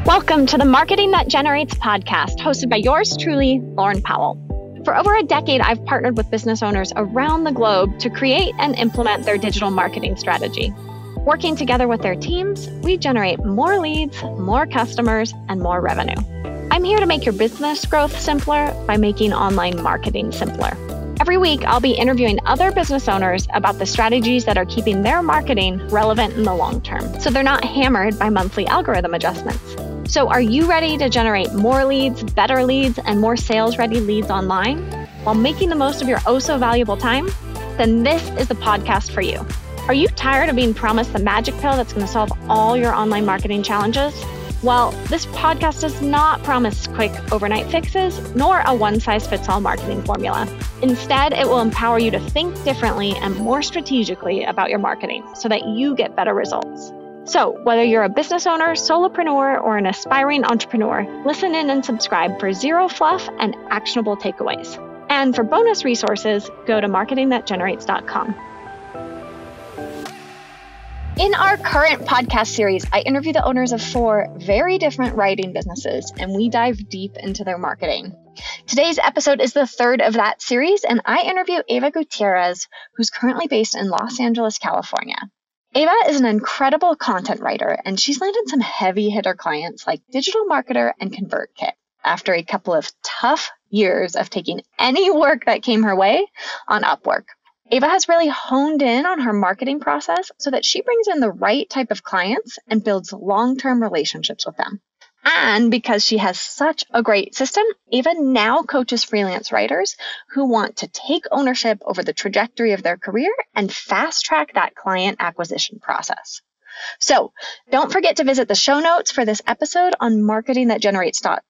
Welcome to the Marketing That Generates podcast, hosted by yours truly, Lauren Powell. For over a decade, I've partnered with business owners around the globe to create and implement their digital marketing strategy. Working together with their teams, we generate more leads, more customers, and more revenue. I'm here to make your business growth simpler by making online marketing simpler. Every week, I'll be interviewing other business owners about the strategies that are keeping their marketing relevant in the long term, so they're not hammered by monthly algorithm adjustments. So are you ready to generate more leads, better leads, and more sales-ready leads online while making the most of your oh-so-valuable time? Then this is the podcast for you. Are you tired of being promised the magic pill that's going to solve all your online marketing challenges? Well, this podcast does not promise quick overnight fixes, nor a one-size-fits-all marketing formula. Instead, it will empower you to think differently and more strategically about your marketing so that you get better results. So, whether you're a business owner, solopreneur, or an aspiring entrepreneur, listen in and subscribe for zero fluff and actionable takeaways. And for bonus resources, go to marketingthatgenerates.com. In our current podcast series, I interview the owners of 4 very different writing businesses, and we dive deep into their marketing. Today's episode is the 3rd of that series, and I interview Eva Gutierrez, who's currently based in Los Angeles, California. Eva is an incredible content writer, and she's landed some heavy hitter clients like Digital Marketer and ConvertKit after a couple of tough years of taking any work that came her way on Upwork. Eva has really honed in on her marketing process so that she brings in the right type of clients and builds long-term relationships with them. And because she has such a great system, Eva now coaches freelance writers who want to take ownership over the trajectory of their career and fast-track that client acquisition process. So don't forget to visit the show notes for this episode on marketingthatgenerates.com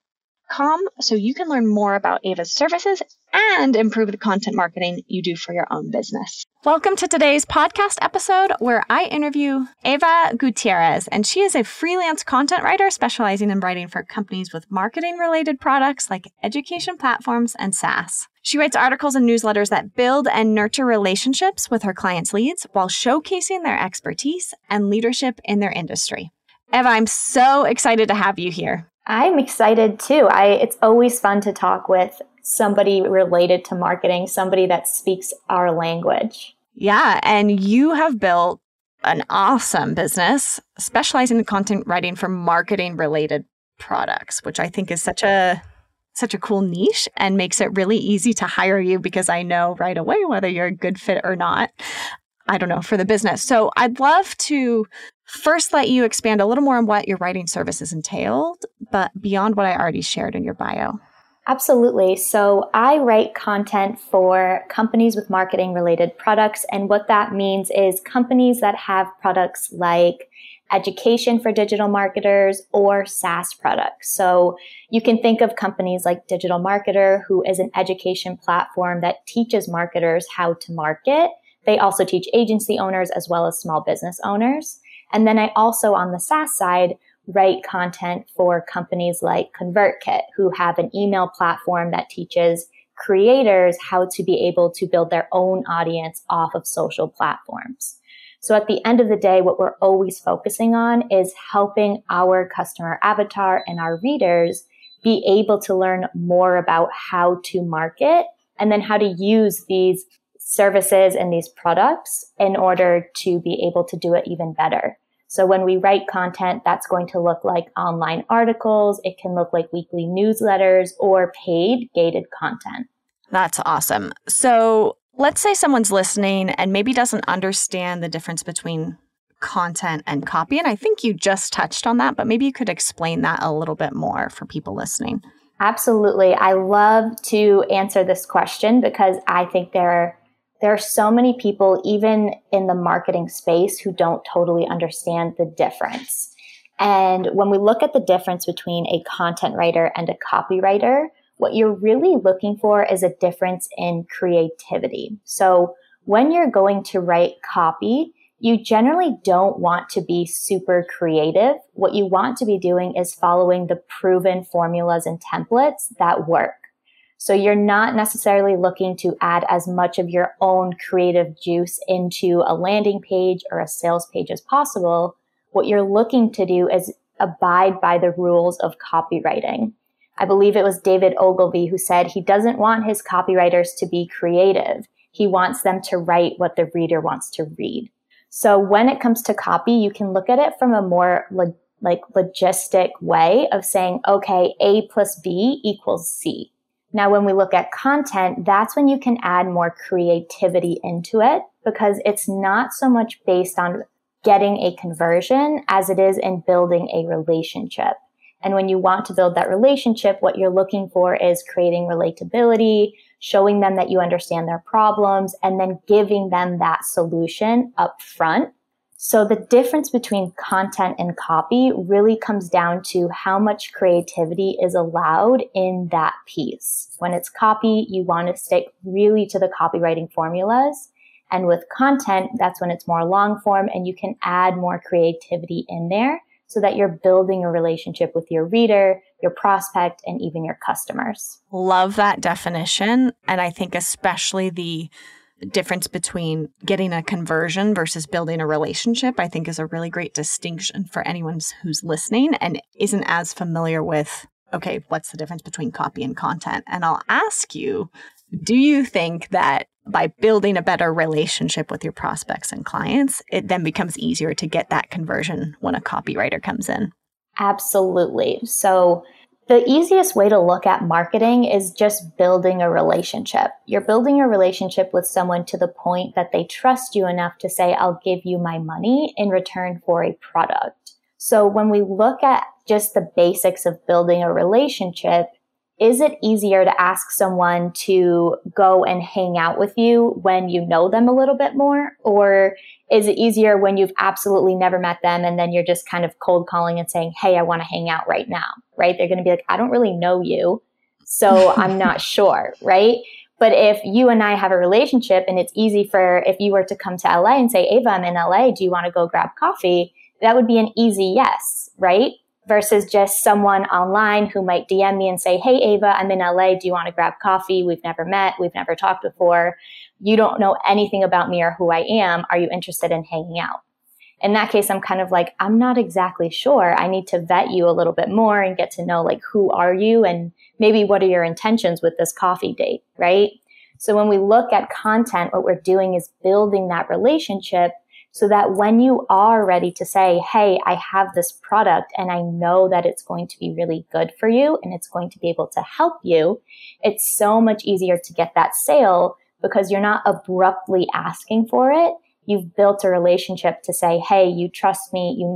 so you can learn more about Eva's services and improve the content marketing you do for your own business. Welcome to today's podcast episode where I interview Eva Gutierrez, and she is a freelance content writer specializing in writing for companies with marketing-related products like education platforms and SaaS. She writes articles and newsletters that build and nurture relationships with her clients' leads while showcasing their expertise and leadership in their industry. Eva, I'm so excited to have you here. I'm excited too. It's always fun to talk with somebody related to marketing, somebody that speaks our language. Yeah, and you have built an awesome business specializing in content writing for marketing-related products, which I think is such a cool niche and makes it really easy to hire you because I know right away whether you're a good fit or not. I don't know, for the business. So I'd love to first let you expand a little more on what your writing services entailed, but beyond what I already shared in your bio. Absolutely. So I write content for companies with marketing related products. And what that means is companies that have products like education for digital marketers or SaaS products. So you can think of companies like Digital Marketer, who is an education platform that teaches marketers how to market. They also teach agency owners as well as small business owners. And then I also, on the SaaS side, write content for companies like ConvertKit, who have an email platform that teaches creators how to be able to build their own audience off of social platforms. So at the end of the day, what we're always focusing on is helping our customer avatar and our readers be able to learn more about how to market and then how to use these services and these products in order to be able to do it even better. So when we write content, that's going to look like online articles. It can look like weekly newsletters or paid gated content. That's awesome. So let's say someone's listening and maybe doesn't understand the difference between content and copy. And I think you just touched on that, but maybe you could explain that a little bit more for people listening. Absolutely. I love to answer this question because I think there are so many people, even in the marketing space, who don't totally understand the difference. And when we look at the difference between a content writer and a copywriter, what you're really looking for is a difference in creativity. So when you're going to write copy, you generally don't want to be super creative. What you want to be doing is following the proven formulas and templates that work. So you're not necessarily looking to add as much of your own creative juice into a landing page or a sales page as possible. What you're looking to do is abide by the rules of copywriting. I believe it was David Ogilvy who said he doesn't want his copywriters to be creative. He wants them to write what the reader wants to read. So when it comes to copy, you can look at it from a more logistic way of saying, okay, A plus B equals C. Now, when we look at content, that's when you can add more creativity into it, because it's not so much based on getting a conversion as it is in building a relationship. And when you want to build that relationship, what you're looking for is creating relatability, showing them that you understand their problems, and then giving them that solution up front. So the difference between content and copy really comes down to how much creativity is allowed in that piece. When it's copy, you want to stick really to the copywriting formulas. And with content, that's when it's more long form and you can add more creativity in there so that you're building a relationship with your reader, your prospect, and even your customers. Love that definition. And I think especially the difference between getting a conversion versus building a relationship, I think is a really great distinction for anyone who's listening and isn't as familiar with, okay, what's the difference between copy and content? And I'll ask you, do you think that by building a better relationship with your prospects and clients, it then becomes easier to get that conversion when a copywriter comes in? Absolutely. So the easiest way to look at marketing is just building a relationship. You're building a relationship with someone to the point that they trust you enough to say, I'll give you my money in return for a product. So when we look at just the basics of building a relationship, is it easier to ask someone to go and hang out with you when you know them a little bit more? Or is it easier when you've absolutely never met them and then you're just kind of cold calling and saying, hey, I want to hang out right now, right? They're going to be like, I don't really know you, so I'm not sure, right? But if you and I have a relationship and it's easy for, if you were to come to LA and say, Ava, I'm in LA, do you want to go grab coffee? That would be an easy yes, right? Versus just someone online who might DM me and say, hey, Ava, I'm in LA. Do you want to grab coffee? We've never met. We've never talked before. You don't know anything about me or who I am. Are you interested in hanging out? In that case, I'm kind of like, I'm not exactly sure. I need to vet you a little bit more and get to know, like, who are you? And maybe what are your intentions with this coffee date, right? So when we look at content, what we're doing is building that relationship so that when you are ready to say, hey, I have this product and I know that it's going to be really good for you and it's going to be able to help you, it's so much easier to get that sale because you're not abruptly asking for it. You've built a relationship to say, hey, you trust me, you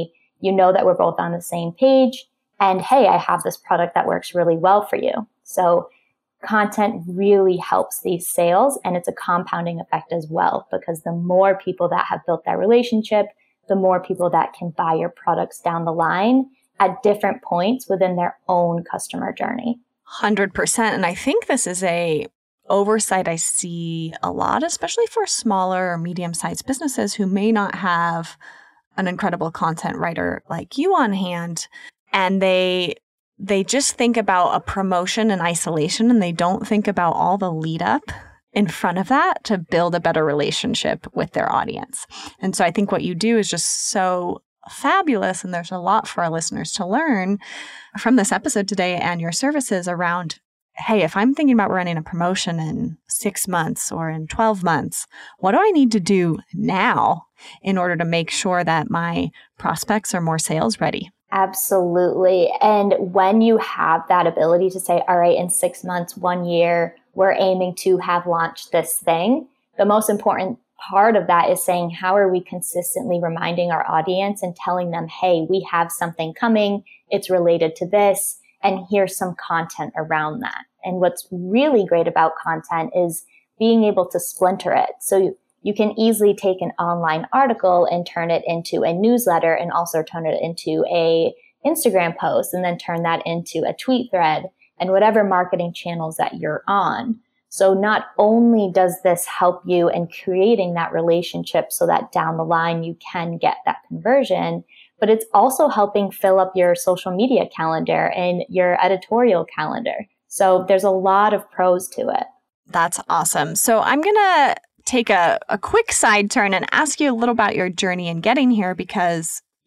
know that we're both on the same page, and hey, I have this product that works really well for you. So content really helps these sales, and it's a compounding effect as well, because the more people that have built that relationship, the more people that can buy your products down the line at different points within their own customer journey. 100%. And I think this is a oversight I see a lot, especially for smaller or medium-sized businesses who may not have an incredible content writer like you on hand, and they just think about a promotion in isolation and they don't think about all the lead up in front of that to build a better relationship with their audience. And so I think what you do is just so fabulous. And there's a lot for our listeners to learn from this episode today and your services around, hey, if I'm thinking about running a promotion in 6 months or in 12 months, what do I need to do now in order to make sure that my prospects are more sales ready? Absolutely. And when you have that ability to say, all right, in 6 months, 1 year, we're aiming to have launched this thing, the most important part of that is saying, how are we consistently reminding our audience and telling them, hey, we have something coming, it's related to this, and here's some content around that. And what's really great about content is being able to splinter it. So you can easily take an online article and turn it into a newsletter and also turn it into a Instagram post and then turn that into a tweet thread and whatever marketing channels that you're on. So not only does this help you in creating that relationship so that down the line you can get that conversion, but it's also helping fill up your social media calendar and your editorial calendar. So there's a lot of pros to it. That's awesome. So I'm going to take a quick side turn and ask you a little about your journey in getting here, because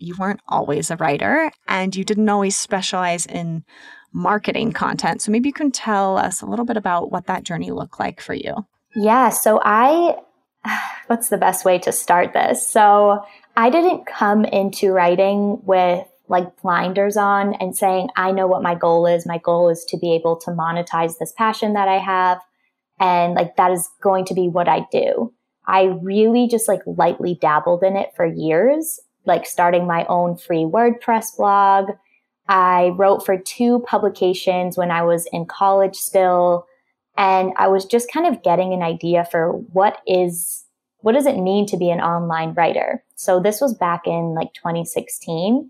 you weren't always a writer and you didn't always specialize in marketing content. So maybe you can tell us a little bit about what that journey looked like for you. Yeah, so what's the best way to start this? So I didn't come into writing with like blinders on and saying, I know what my goal is. My goal is to be able to monetize this passion that I have. And like, that is going to be what I do. I really just like lightly dabbled in it for years, like starting my own free WordPress blog. I wrote for 2 publications when I was in college still. And I was just kind of getting an idea for what does it mean to be an online writer? So this was back in like 2016.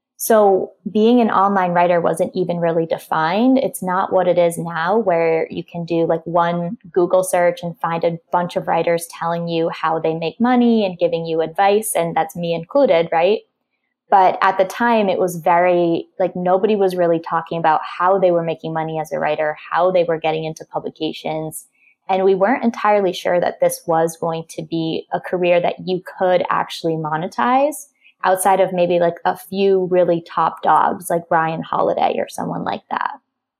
So being an online writer wasn't even really defined. It's not what it is now, where you can do like one Google search and find a bunch of writers telling you how they make money and giving you advice. And that's me included, right? But at the time, it was very, like, nobody was really talking about how they were making money as a writer, how they were getting into publications. And we weren't entirely sure that this was going to be a career that you could actually monetize outside of maybe like a few really top dogs like Ryan Holiday or someone like that.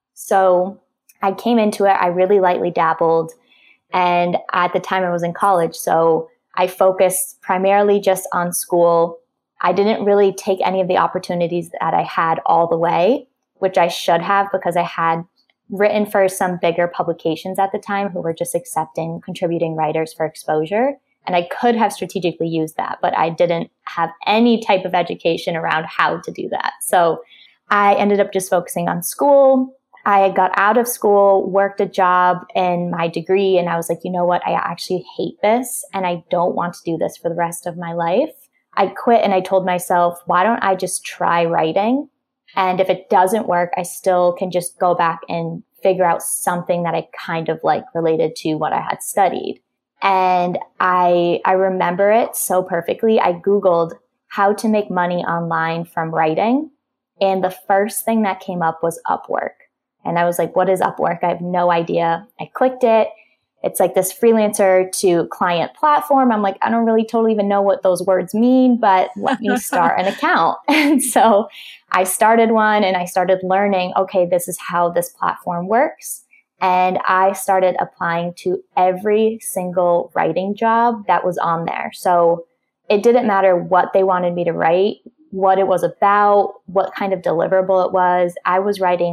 So I came into it, I really lightly dabbled. And at the time I was in college, so I focused primarily just on school. I didn't really take any of the opportunities that I had all the way, which I should have, because I had written for some bigger publications at the time who were just accepting contributing writers for exposure. And I could have strategically used that, but I didn't have any type of education around how to do that. So I ended up just focusing on school. I got out of school, worked a job in my degree, and I was like, you know what? I actually hate this, and I don't want to do this for the rest of my life. I quit and I told myself, why don't I just try writing? And if it doesn't work, I still can just go back and figure out something that I kind of like related to what I had studied. And I remember it so perfectly. I Googled how to make money online from writing. And the first thing that came up was Upwork. And I was like, what is Upwork? I have no idea. I clicked it. It's like this freelancer to client platform. I'm like, I don't really totally even know what those words mean, but let me start an account. And so I started one and I started learning, okay, this is how this platform works. And I started applying to every single writing job that was on there. So it didn't matter what they wanted me to write, what it was about, what kind of deliverable it was. I was writing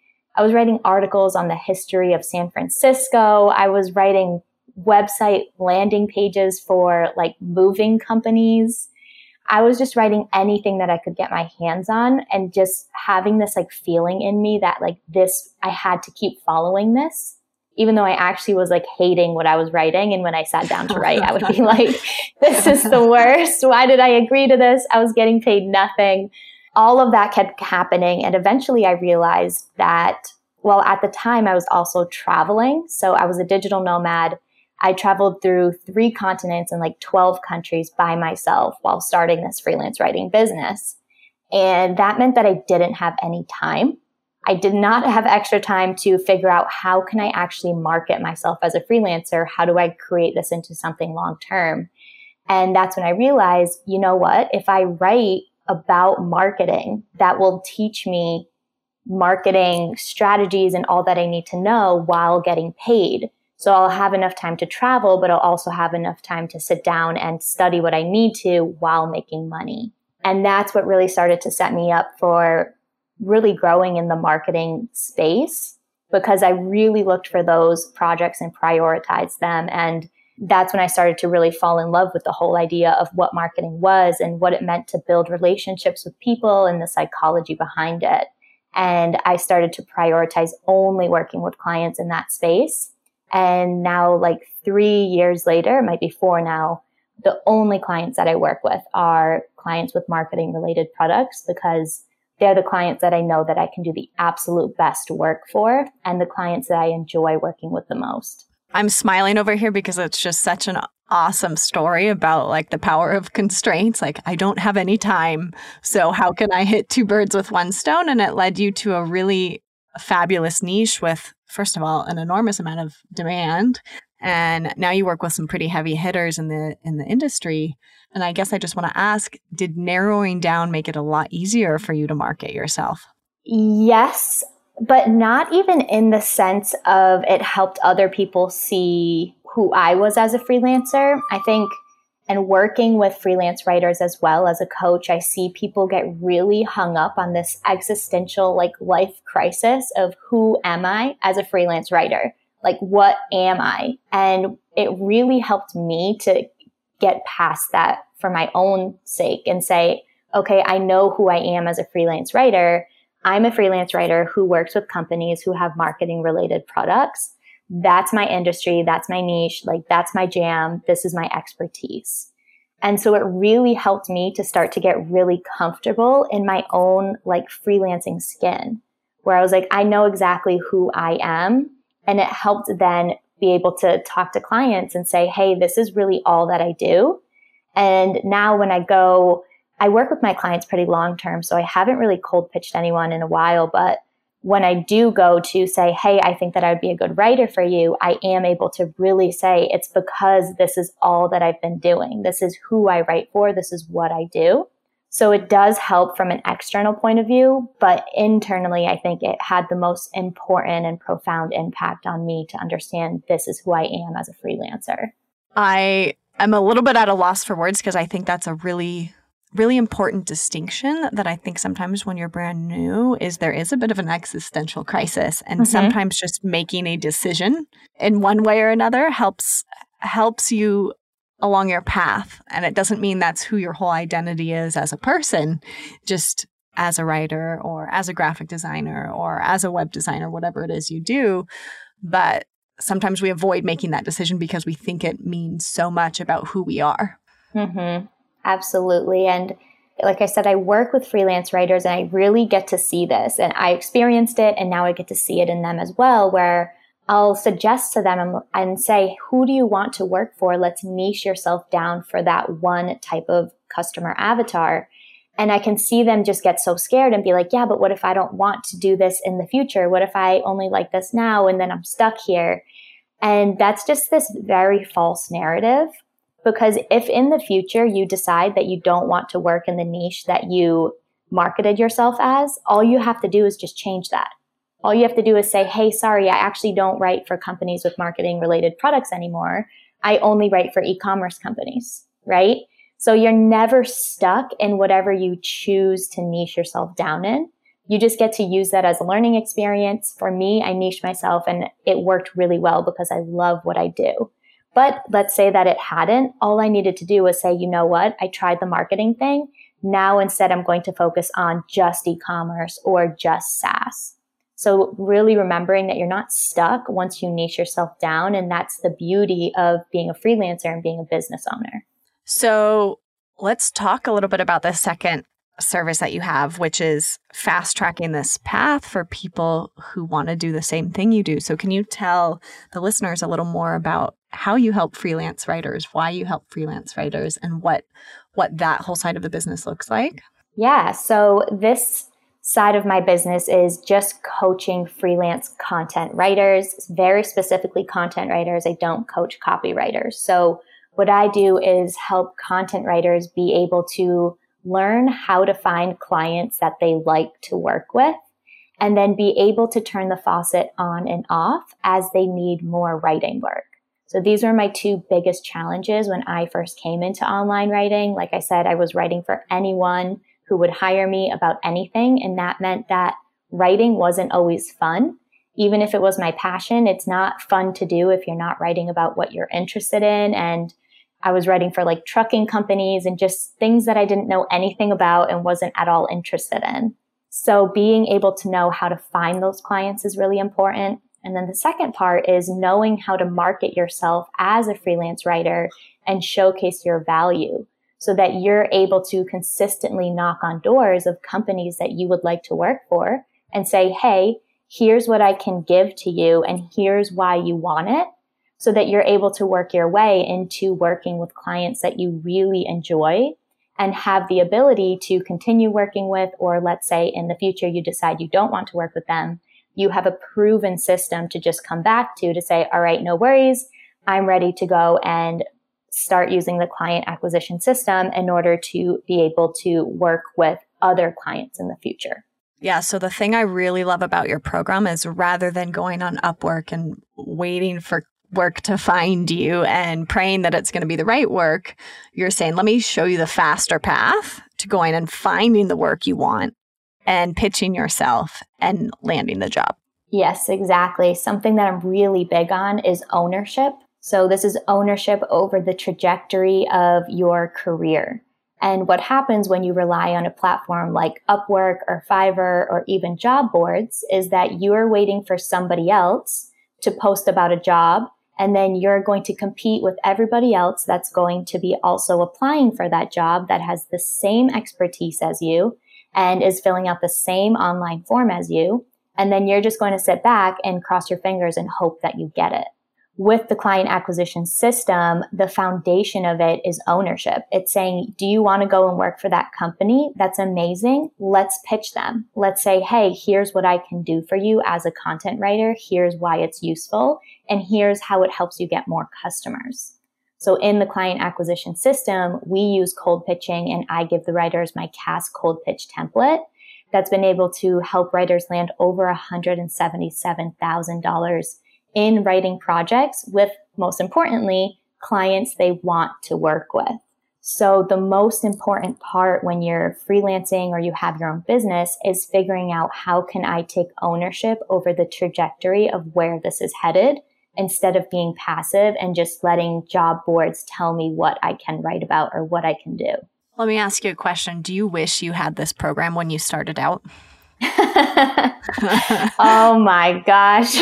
articles on the history of San Francisco. I was writing website landing pages for like moving companies. I was just writing anything that I could get my hands on, and just having this like feeling in me that like this, I had to keep following this, even though I actually was like hating what I was writing. And when I sat down to write, I would be like, this is the worst. Why did I agree to this? I was getting paid nothing. All of that kept happening. And eventually I realized that, well, at the time I was also traveling. So I was a digital nomad. I traveled through 3 continents and like 12 countries by myself while starting this freelance writing business. And that meant that I didn't have any time. I did not have extra time to figure out how can I actually market myself as a freelancer? How do I create this into something long-term? And that's when I realized, you know what? If I write about marketing, that will teach me marketing strategies and all that I need to know while getting paid. So I'll have enough time to travel, but I'll also have enough time to sit down and study what I need to while making money. And that's what really started to set me up for really growing in the marketing space, because I really looked for those projects and prioritized them. And that's when I started to really fall in love with the whole idea of what marketing was and what it meant to build relationships with people and the psychology behind it. And I started to prioritize only working with clients in that space. And now, like 3 years later, it might be 4 now, the only clients that I work with are clients with marketing related products, because they're the clients that I know that I can do the absolute best work for, and the clients that I enjoy working with the most. I'm smiling over here because it's just such an awesome story about like the power of constraints. Like, I don't have any time, so how can I hit 2 birds with 1 stone? And it led you to a really fabulous niche with, first of all, an enormous amount of demand, And now you work with some pretty heavy hitters in the industry. And I guess I just want to ask, did narrowing down make it a lot easier for you to market yourself? Yes, but not even in the sense of it helped other people see who I was as a freelancer. I think, and working with freelance writers as well as a coach, I see people get really hung up on this existential life crisis of who am I as a freelance writer? What am I? And it really helped me to get past that for my own sake and say, okay, I know who I am as a freelance writer. I'm a freelance writer who works with companies who have marketing related products. That's my industry. That's my niche. That's my jam. This is my expertise. And so it really helped me to start to get really comfortable in my own freelancing skin, where I was I know exactly who I am. And it helped then be able to talk to clients and say, hey, this is really all that I do. And now when I work with my clients pretty long term, so I haven't really cold pitched anyone in a while. But when I do go to say, hey, I think that I would be a good writer for you, I am able to really say it's because this is all that I've been doing. This is who I write for. This is what I do. So it does help from an external point of view, but internally, I think it had the most important and profound impact on me to understand this is who I am as a freelancer. I am a little bit at a loss for words because I think that's a really important distinction that I think sometimes when you're brand new is there is a bit of an existential crisis, and sometimes just making a decision in one way or another helps you along your path. And it doesn't mean that's who your whole identity is as a person, just as a writer or as a graphic designer or as a web designer, whatever it is you do. But sometimes we avoid making that decision because we think it means so much about who we are. Absolutely. And like I said, I work with freelance writers and I really get to see this, and I experienced it and now I get to see it in them as well, where I'll suggest to them and say, who do you want to work for? Let's niche yourself down for that one type of customer avatar. And I can see them just get so scared and be like, yeah, but what if I don't want to do this in the future? What if I only like this now and then I'm stuck here? And that's just this very false narrative, because if in the future you decide that you don't want to work in the niche that you marketed yourself as, all you have to do is just change that. All you have to do is say, hey, sorry, I actually don't write for companies with marketing related products anymore. I only write for e-commerce companies, right? So you're never stuck in whatever you choose to niche yourself down in. You just get to use that as a learning experience. For me, I niched myself and it worked really well because I love what I do. But let's say that it hadn't. All I needed to do was say, you know what? I tried the marketing thing. Now instead, I'm going to focus on just e-commerce or just SaaS. So really remembering that you're not stuck once you niche yourself down. And that's the beauty of being a freelancer and being a business owner. So let's talk a little bit about the second service that you have, which is fast tracking this path for people who want to do the same thing you do. So can you tell the listeners a little more about how you help freelance writers, why you help freelance writers, and what that whole side of the business looks like? Yeah. So this side of my business is just coaching freelance content writers, very specifically content writers. I don't coach copywriters. So what I do is help content writers be able to learn how to find clients that they like to work with, and then be able to turn the faucet on and off as they need more writing work. So these were my two biggest challenges when I first came into online writing. Like I said, I was writing for anyone who would hire me about anything. And that meant that writing wasn't always fun. Even if it was my passion, it's not fun to do if you're not writing about what you're interested in. And I was writing for trucking companies and just things that I didn't know anything about and wasn't at all interested in. So being able to know how to find those clients is really important. And then the second part is knowing how to market yourself as a freelance writer and showcase your value, so that you're able to consistently knock on doors of companies that you would like to work for and say, hey, here's what I can give to you and here's why you want it, so that you're able to work your way into working with clients that you really enjoy and have the ability to continue working with, or let's say in the future you decide you don't want to work with them, you have a proven system to just come back to say, all right, no worries. I'm ready to go and start using the client acquisition system in order to be able to work with other clients in the future. Yeah. So the thing I really love about your program is rather than going on Upwork and waiting for work to find you and praying that it's going to be the right work, you're saying, let me show you the faster path to going and finding the work you want and pitching yourself and landing the job. Yes, exactly. Something that I'm really big on is ownership. So this is ownership over the trajectory of your career. And what happens when you rely on a platform like Upwork or Fiverr or even job boards is that you're waiting for somebody else to post about a job, and then you're going to compete with everybody else that's going to be also applying for that job that has the same expertise as you and is filling out the same online form as you. And then you're just going to sit back and cross your fingers and hope that you get it. With the client acquisition system, the foundation of it is ownership. It's saying, do you want to go and work for that company? That's amazing. Let's pitch them. Let's say, hey, here's what I can do for you as a content writer. Here's why it's useful. And here's how it helps you get more customers. So in the client acquisition system, we use cold pitching, and I give the writers my CAS cold pitch template that's been able to help writers land over $177,000 in writing projects with, most importantly, clients they want to work with. So the most important part when you're freelancing or you have your own business is figuring out, how can I take ownership over the trajectory of where this is headed, instead of being passive and just letting job boards tell me what I can write about or what I can do. Let me ask you a question. Do you wish you had this program when you started out? Oh my gosh.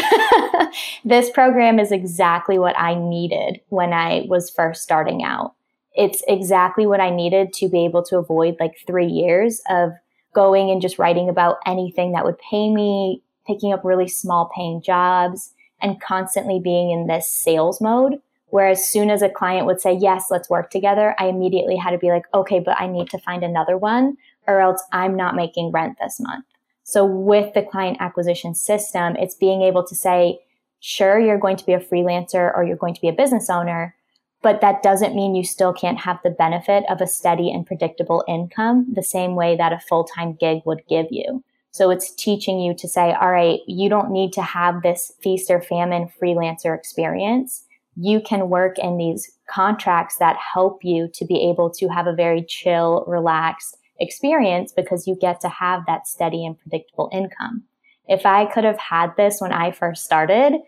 This program is exactly what I needed when I was first starting out. It's exactly what I needed to be able to avoid like 3 years of going and just writing about anything that would pay me, picking up really small paying jobs, and constantly being in this sales mode. Where as soon as a client would say, yes, let's work together, I immediately had to be like, okay, but I need to find another one or else I'm not making rent this month. So with the client acquisition system, it's being able to say, sure, you're going to be a freelancer or you're going to be a business owner, but that doesn't mean you still can't have the benefit of a steady and predictable income the same way that a full-time gig would give you. So it's teaching you to say, all right, you don't need to have this feast or famine freelancer experience. You can work in these contracts that help you to be able to have a very chill, relaxed experience because you get to have that steady and predictable income. If I could have had this when I first started,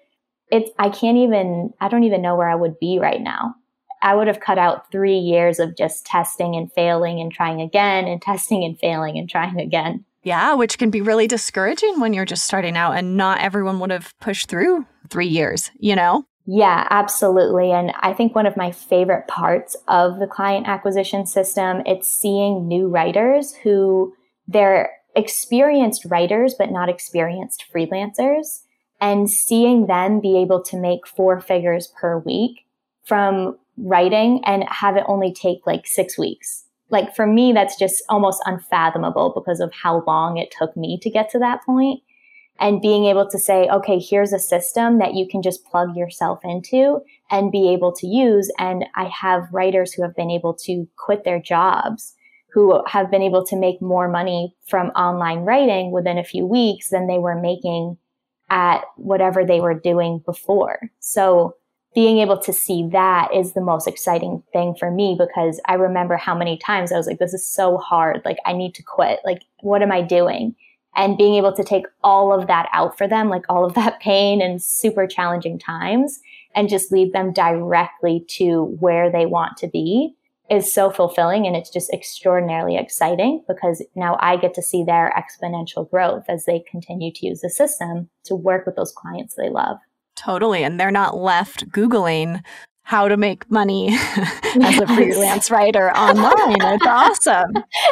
I don't even know where I would be right now. I would have cut out 3 years of just testing and failing and trying again and testing and failing and trying again. Yeah, which can be really discouraging when you're just starting out, and not everyone would have pushed through 3 years, you know? Yeah, absolutely. And I think one of my favorite parts of the client acquisition system, it's seeing new writers who they're experienced writers, but not experienced freelancers, and seeing them be able to make 4 figures per week from writing and have it only take like 6 weeks. Like for me, that's just almost unfathomable because of how long it took me to get to that point. And being able to say, okay, here's a system that you can just plug yourself into and be able to use. And I have writers who have been able to quit their jobs, who have been able to make more money from online writing within a few weeks than they were making at whatever they were doing before. So being able to see that is the most exciting thing for me, because I remember how many times I was like, this is so hard. Like, I need to quit. Like, what am I doing? And being able to take all of that out for them, like all of that pain and super challenging times, and just lead them directly to where they want to be is so fulfilling. And it's just extraordinarily exciting because now I get to see their exponential growth as they continue to use the system to work with those clients they love. Totally. And they're not left Googling how to make money as a freelance writer online. It's awesome.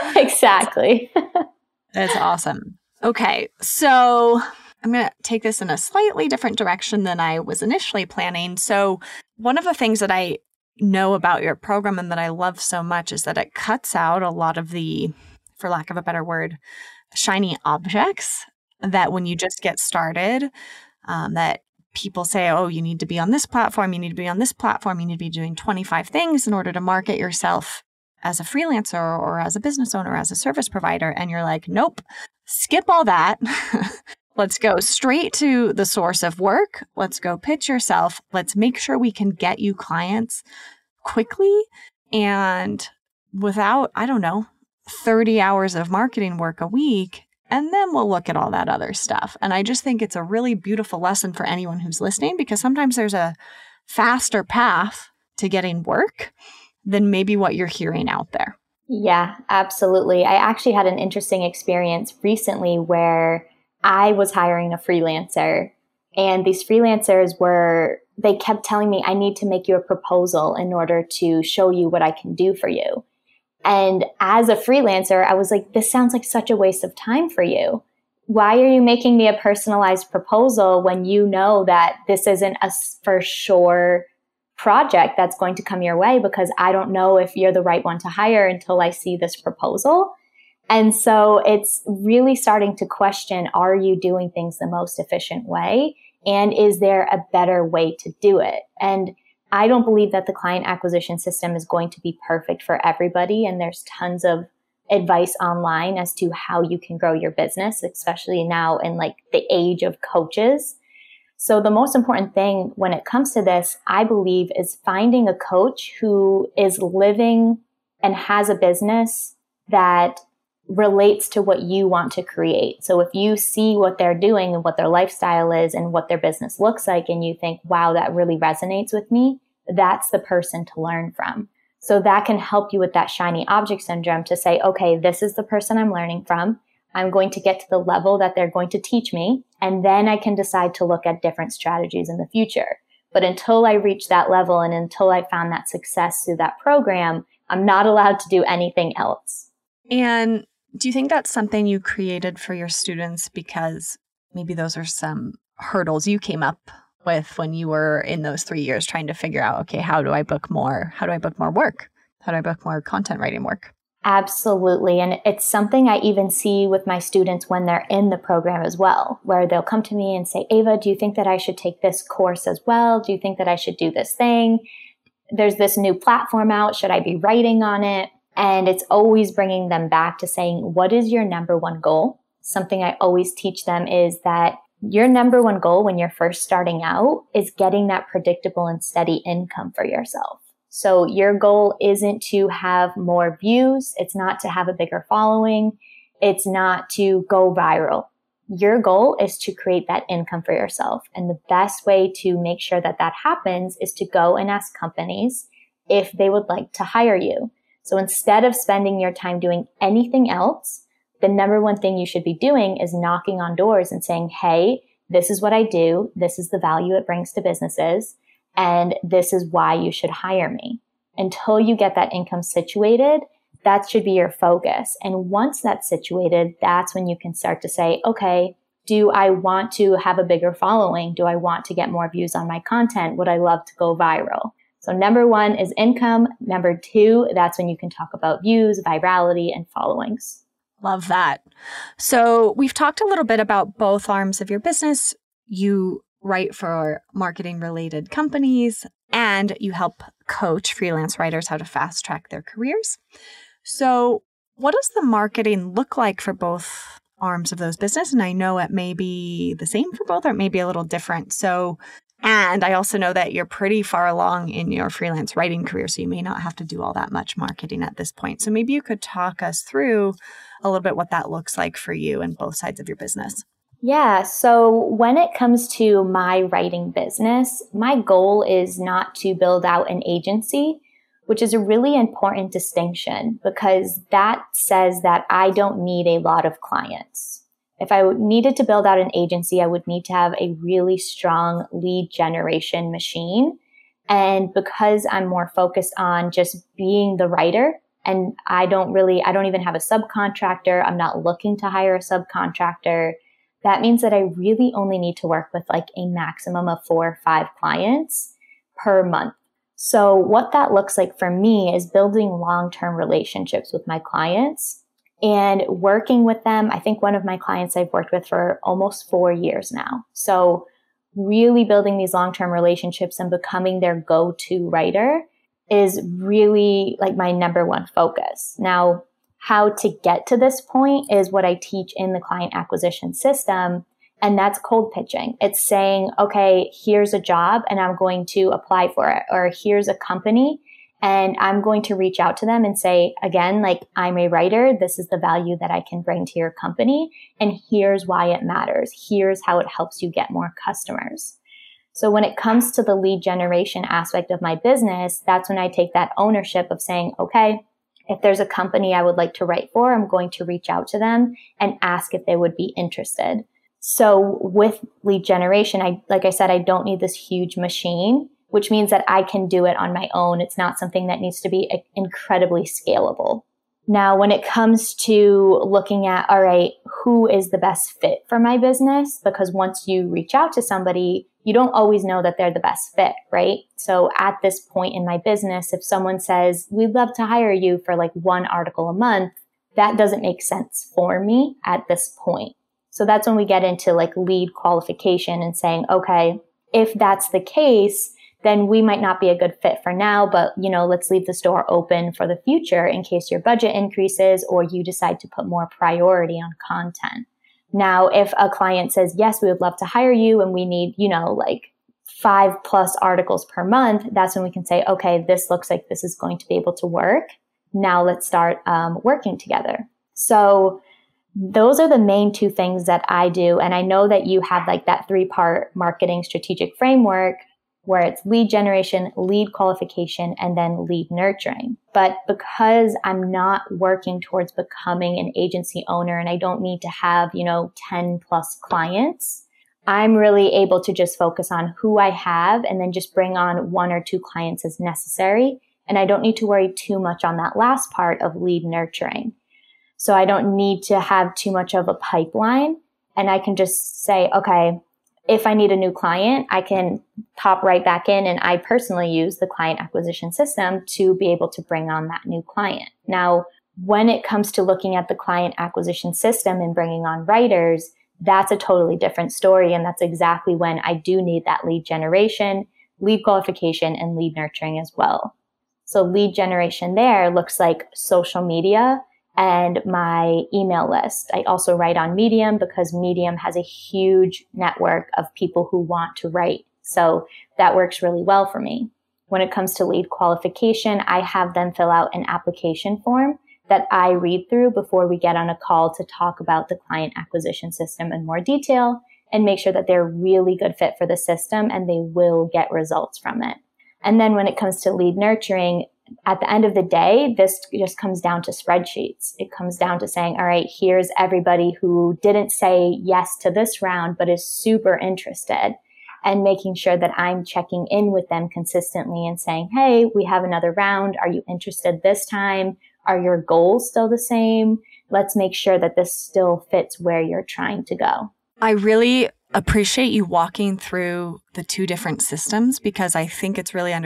Exactly. It's awesome. Okay, so I'm going to take this in a slightly different direction than I was initially planning. So one of the things that I know about your program and that I love so much is that it cuts out a lot of the, for lack of a better word, shiny objects that when you just get started, that people say, oh, you need to be on this platform, you need to be on this platform, you need to be doing 25 things in order to market yourself as a freelancer or as a business owner, as a service provider. And you're like, nope, skip all that. Let's go straight to the source of work. Let's go pitch yourself. Let's make sure we can get you clients quickly and without, 30 hours of marketing work a week. And then we'll look at all that other stuff. And I just think it's a really beautiful lesson for anyone who's listening, because sometimes there's a faster path to getting work than maybe what you're hearing out there. Yeah, absolutely. I actually had an interesting experience recently where I was hiring a freelancer, and these freelancers they kept telling me, I need to make you a proposal in order to show you what I can do for you. And as a freelancer, I was like, this sounds like such a waste of time for you. Why are you making me a personalized proposal when you know that this isn't a for sure project that's going to come your way, because I don't know if you're the right one to hire until I see this proposal? And so it's really starting to question, are you doing things the most efficient way? And is there a better way to do it? And I don't believe that the client acquisition system is going to be perfect for everybody. And there's tons of advice online as to how you can grow your business, especially now in like the age of coaches. So the most important thing when it comes to this, I believe, is finding a coach who is living and has a business that relates to what you want to create. So if you see what they're doing and what their lifestyle is and what their business looks like, and you think, wow, that really resonates with me, that's the person to learn from. So that can help you with that shiny object syndrome to say, okay, this is the person I'm learning from. I'm going to get to the level that they're going to teach me, and then I can decide to look at different strategies in the future. But until I reach that level and until I found that success through that program, I'm not allowed to do anything else. And do you think that's something you created for your students because maybe those are some hurdles you came up with when you were in those 3 years trying to figure out, okay, how do I book more? How do I book more work? How do I book more content writing work? Absolutely. And it's something I even see with my students when they're in the program as well, where they'll come to me and say, Ava, do you think that I should take this course as well? Do you think that I should do this thing? There's this new platform out. Should I be writing on it? And it's always bringing them back to saying, what is your number one goal? Something I always teach them is that your number one goal when you're first starting out is getting that predictable and steady income for yourself. So your goal isn't to have more views. It's not to have a bigger following. It's not to go viral. Your goal is to create that income for yourself. And the best way to make sure that that happens is to go and ask companies if they would like to hire you. So instead of spending your time doing anything else, the number one thing you should be doing is knocking on doors and saying, hey, this is what I do. This is the value it brings to businesses. And this is why you should hire me. Until you get that income situated, that should be your focus. And once that's situated, that's when you can start to say, okay, do I want to have a bigger following? Do I want to get more views on my content? Would I love to go viral? So number one is income. Number two, that's when you can talk about views, virality, and followings. Love that. So we've talked a little bit about both arms of your business. You write for marketing related companies and you help coach freelance writers how to fast track their careers. So what does the marketing look like for both arms of those business? And I know it may be the same for both or it may be a little different. And I also know that you're pretty far along in your freelance writing career, so you may not have to do all that much marketing at this point. So maybe you could talk us through a little bit what that looks like for you and both sides of your business. Yeah. So when it comes to my writing business, my goal is not to build out an agency, which is a really important distinction because that says that I don't need a lot of clients. If I needed to build out an agency, I would need to have a really strong lead generation machine. And because I'm more focused on just being the writer, and I don't even have a subcontractor, I'm not looking to hire a subcontractor, that means that I really only need to work with like a maximum of 4 or 5 clients per month. So what that looks like for me is building long-term relationships with my clients and working with them. I think one of my clients I've worked with for almost 4 years now. So really building these long-term relationships and becoming their go-to writer is really like my number one focus. Now, how to get to this point is what I teach in the client acquisition system. And that's cold pitching. It's saying, okay, here's a job and I'm going to apply for it. Or here's a company and I'm going to reach out to them and say, again, like, I'm a writer. This is the value that I can bring to your company. And here's why it matters. Here's how it helps you get more customers. So when it comes to the lead generation aspect of my business, that's when I take that ownership of saying, okay, if there's a company I would like to write for, I'm going to reach out to them and ask if they would be interested. So with lead generation, like I said, I don't need this huge machine, which means that I can do it on my own. It's not something that needs to be incredibly scalable. Now, when it comes to looking at, all right, who is the best fit for my business? Because once you reach out to somebody, you don't always know that they're the best fit, right? So at this point in my business, if someone says, we'd love to hire you for like 1 article a month, that doesn't make sense for me at this point. So that's when we get into like lead qualification and saying, okay, if that's the case, then we might not be a good fit for now, but let's leave this door open for the future in case your budget increases or you decide to put more priority on content. Now, if a client says, yes, we would love to hire you and we need, like 5+ articles per month, that's when we can say, okay, this looks like this is going to be able to work. Now let's start working together. So those are the main 2 things that I do. And I know that you have like that 3-part marketing strategic framework where it's lead generation, lead qualification, and then lead nurturing. But because I'm not working towards becoming an agency owner and I don't need to have, 10+ clients, I'm really able to just focus on who I have and then just bring on 1 or 2 clients as necessary. And I don't need to worry too much on that last part of lead nurturing. So I don't need to have too much of a pipeline. And I can just say, okay, if I need a new client, I can pop right back in. And I personally use the client acquisition system to be able to bring on that new client. Now, when it comes to looking at the client acquisition system and bringing on writers, that's a totally different story. And that's exactly when I do need that lead generation, lead qualification, and lead nurturing as well. So lead generation there looks like social media and my email list. I also write on Medium because Medium has a huge network of people who want to write. So that works really well for me. When it comes to lead qualification, I have them fill out an application form that I read through before we get on a call to talk about the client acquisition system in more detail and make sure that they're a really good fit for the system and they will get results from it. And then when it comes to lead nurturing, at the end of the day, this just comes down to spreadsheets. It comes down to saying, all right, here's everybody who didn't say yes to this round, but is super interested, and making sure that I'm checking in with them consistently and saying, hey, we have another round. Are you interested this time? Are your goals still the same? Let's make sure that this still fits where you're trying to go. I really appreciate you walking through the 2 different systems because I think it's really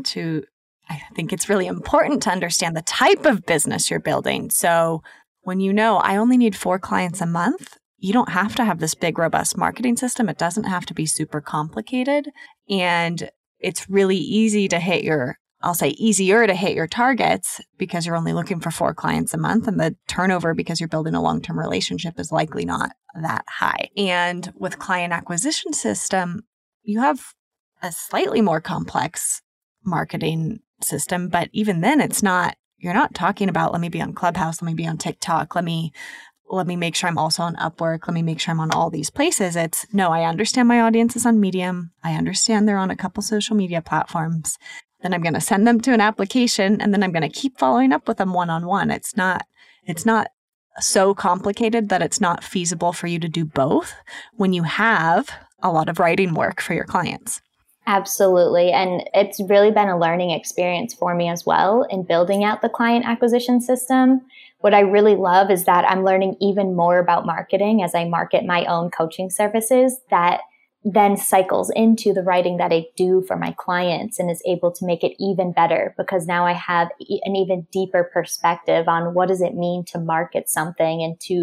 important to understand the type of business you're building. So when I only need 4 clients a month, you don't have to have this big, robust marketing system. It doesn't have to be super complicated. And it's really easier to hit your targets because you're only looking for 4 clients a month. And the turnover, because you're building a long-term relationship, is likely not that high. And with client acquisition system, you have a slightly more complex marketing system, but even then you're not talking about, let me be on Clubhouse, let me be on TikTok, let me make sure I'm also on Upwork, let me make sure I'm on all these places. It's, no, I understand my audience is on Medium. I understand they're on a couple social media platforms. Then I'm going to send them to an application and then I'm going to keep following up with them one-on-one. It's not so complicated that it's not feasible for you to do both when you have a lot of writing work for your clients. Absolutely. And it's really been a learning experience for me as well in building out the client acquisition system. What I really love is that I'm learning even more about marketing as I market my own coaching services that then cycles into the writing that I do for my clients and is able to make it even better because now I have an even deeper perspective on what does it mean to market something and to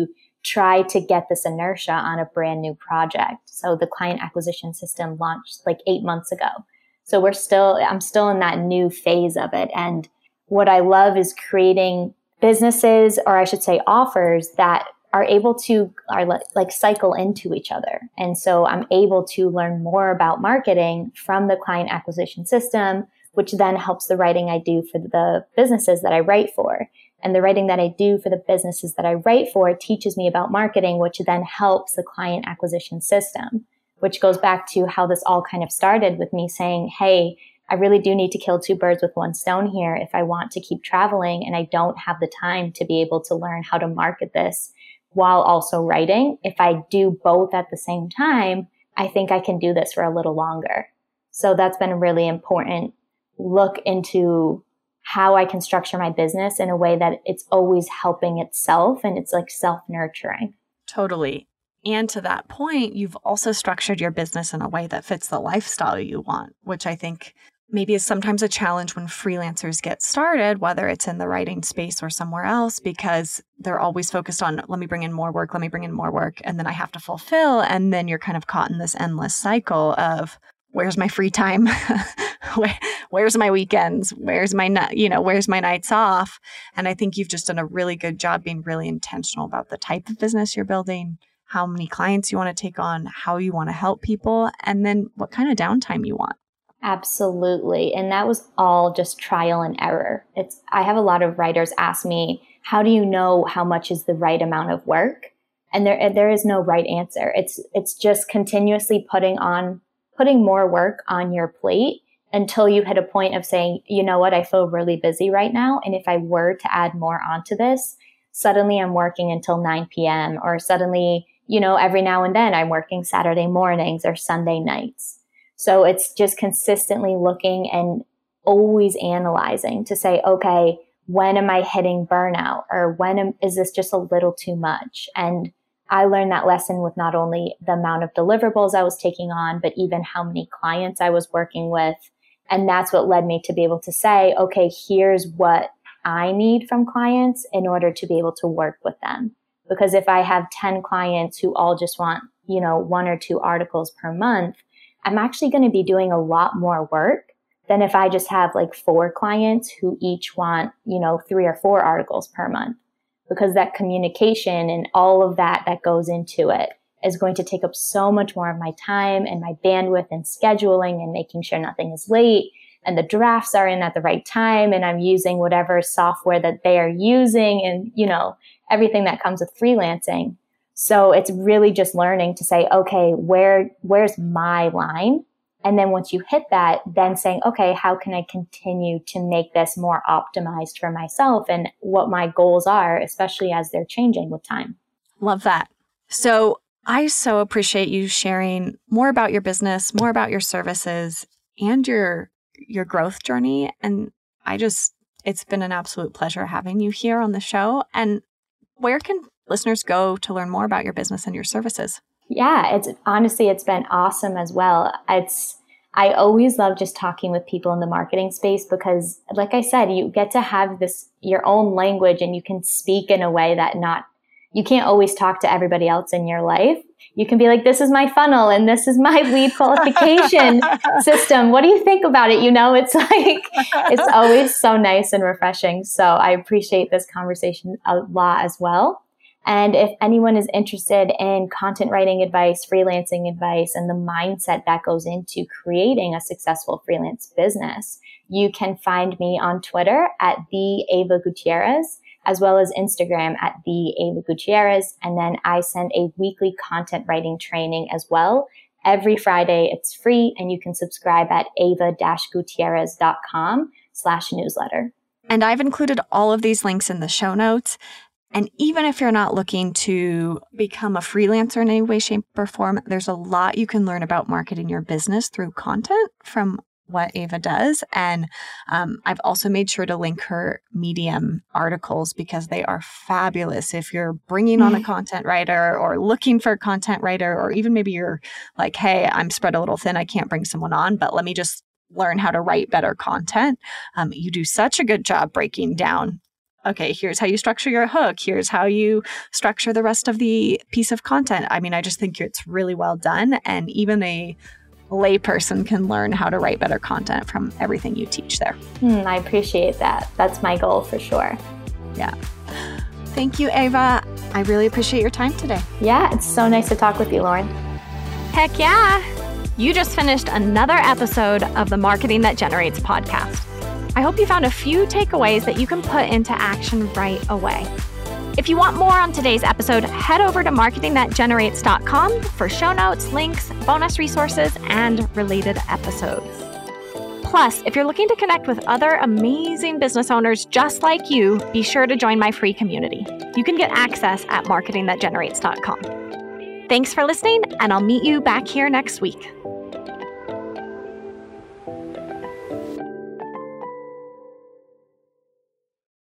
try to get this inertia on a brand new project. So the client acquisition system launched like 8 months ago. So I'm still in that new phase of it. And what I love is creating businesses, or I should say offers, that are able to like cycle into each other. And so I'm able to learn more about marketing from the client acquisition system, which then helps the writing I do for the businesses that I write for. And the writing that I do for the businesses that I write for teaches me about marketing, which then helps the client acquisition system, which goes back to how this all kind of started with me saying, hey, I really do need to kill two birds with one stone here if I want to keep traveling, and I don't have the time to be able to learn how to market this while also writing. If I do both at the same time, I think I can do this for a little longer. So that's been a really important look into how I can structure my business in a way that it's always helping itself and it's like self-nurturing. Totally. And to that point, you've also structured your business in a way that fits the lifestyle you want, which I think maybe is sometimes a challenge when freelancers get started, whether it's in the writing space or somewhere else, because they're always focused on, let me bring in more work, and then I have to fulfill. And then you're kind of caught in this endless cycle of, where's my free time? Where's my weekends? Where's my nights off? And I think you've just done a really good job being really intentional about the type of business you're building, how many clients you want to take on, how you want to help people, and then what kind of downtime you want. Absolutely. And that was all just trial and error. I have a lot of writers ask me, how do you know how much is the right amount of work? And there is no right answer. It's just continuously putting more work on your plate until you hit a point of saying, you know what, I feel really busy right now. And if I were to add more onto this, suddenly I'm working until 9 p.m. or suddenly, every now and then I'm working Saturday mornings or Sunday nights. So it's just consistently looking and always analyzing to say, okay, when am I hitting burnout, or is this just a little too much? And I learned that lesson with not only the amount of deliverables I was taking on, but even how many clients I was working with. And that's what led me to be able to say, okay, here's what I need from clients in order to be able to work with them. Because if I have 10 clients who all just want, 1 or 2 articles per month, I'm actually going to be doing a lot more work than if I just have like 4 clients who each want, 3 or 4 articles per month. Because that communication and all of that goes into it is going to take up so much more of my time and my bandwidth and scheduling and making sure nothing is late and the drafts are in at the right time and I'm using whatever software that they are using and, everything that comes with freelancing. So it's really just learning to say, okay, where's my line? And then once you hit that, then saying, okay, how can I continue to make this more optimized for myself and what my goals are, especially as they're changing with time. Love that. So I so appreciate you sharing more about your business, more about your services and your growth journey. And it's been an absolute pleasure having you here on the show. And where can listeners go to learn more about your business and your services? Yeah, it's been awesome as well. I always love just talking with people in the marketing space because, like I said, you get to have your own language and you can speak in a way that you can't always talk to everybody else in your life. You can be like, this is my funnel and this is my lead qualification system. What do you think about it? It's like, it's always so nice and refreshing. So I appreciate this conversation a lot as well. And if anyone is interested in content writing advice, freelancing advice, and the mindset that goes into creating a successful freelance business, you can find me on Twitter at @theAvaGutierrez, as well as Instagram at @theAvaGutierrez. And then I send a weekly content writing training as well. Every Friday, it's free, and you can subscribe at ava-gutierrez.com/newsletter. And I've included all of these links in the show notes. And even if you're not looking to become a freelancer in any way, shape, or form, there's a lot you can learn about marketing your business through content from what Ava does. And I've also made sure to link her Medium articles because they are fabulous. If you're bringing on a content writer or looking for a content writer, or even maybe you're like, hey, I'm spread a little thin, I can't bring someone on, but let me just learn how to write better content. You do such a good job breaking down okay, here's how you structure your hook. Here's how you structure the rest of the piece of content. I mean, I just think it's really well done. And even a layperson can learn how to write better content from everything you teach there. I appreciate that. That's my goal for sure. Yeah. Thank you, Ava. I really appreciate your time today. Yeah, it's so nice to talk with you, Lauren. Heck yeah. You just finished another episode of the Marketing That Generates podcast. I hope you found a few takeaways that you can put into action right away. If you want more on today's episode, head over to marketingthatgenerates.com for show notes, links, bonus resources, and related episodes. Plus, if you're looking to connect with other amazing business owners just like you, be sure to join my free community. You can get access at marketingthatgenerates.com. Thanks for listening, and I'll meet you back here next week.